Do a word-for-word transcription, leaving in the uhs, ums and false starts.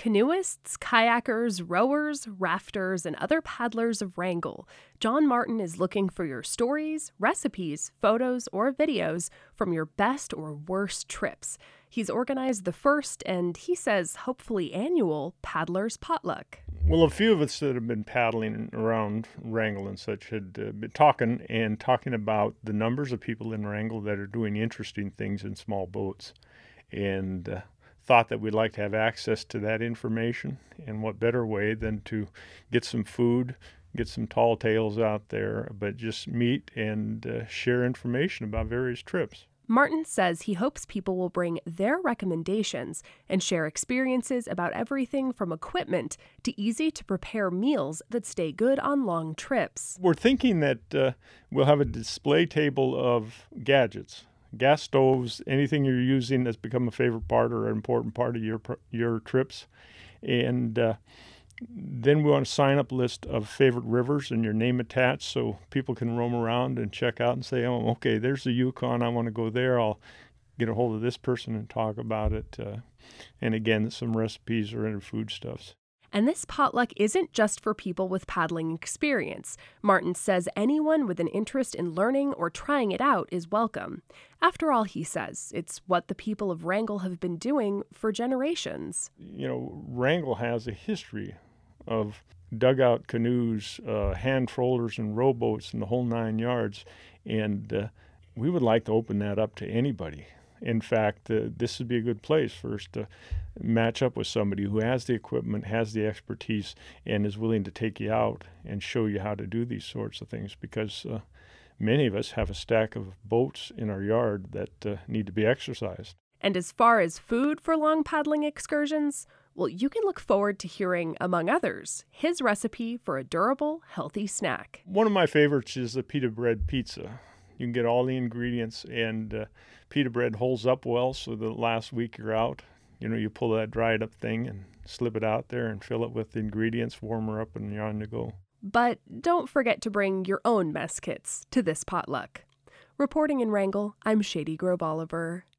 Canoeists, kayakers, rowers, rafters, and other paddlers of Wrangell, John Martin is looking for your stories, recipes, photos, or videos from your best or worst trips. He's organized the first, and he says hopefully annual, Paddler's Potluck. Well, a few of us that have been paddling around Wrangell and such had uh, been talking and talking about the numbers of people in Wrangell that are doing interesting things in small boats, and uh, thought that we'd like to have access to that information. And what better way than to get some food, get some tall tales out there, but just meet and uh, share information about various trips. Martin says he hopes people will bring their recommendations and share experiences about everything from equipment to easy-to-prepare meals that stay good on long trips. We're thinking that uh, we'll have a display table of gadgets, gas stoves, anything you're using that's become a favorite part or an important part of your your trips. And uh, then we want a sign-up list of favorite rivers and your name attached so people can roam around and check out and say, oh, okay, there's the Yukon. I want to go there. I'll get a hold of this person and talk about it. Uh, and again, some recipes or other foodstuffs. And this potluck isn't just for people with paddling experience. Martin says anyone with an interest in learning or trying it out is welcome. After all, he says, it's what the people of Wrangell have been doing for generations. You know, Wrangell has a history of dugout canoes, uh, hand trollers and rowboats and the whole nine yards. And uh, we would like to open that up to anybody. In fact, uh, this would be a good place for us to match up with somebody who has the equipment, has the expertise, and is willing to take you out and show you how to do these sorts of things, because uh, many of us have a stack of boats in our yard that uh, need to be exercised. And as far as food for long paddling excursions, well, you can look forward to hearing, among others, his recipe for a durable, healthy snack. One of my favorites is the pita bread pizza. You can get all the ingredients, and uh, pita bread holds up well, so the last week you're out, you know, you pull that dried up thing and slip it out there and fill it with the ingredients, warm her up, and you're on to go. But don't forget to bring your own mess kits to this potluck. Reporting in Wrangell, I'm Shady Grove Oliver.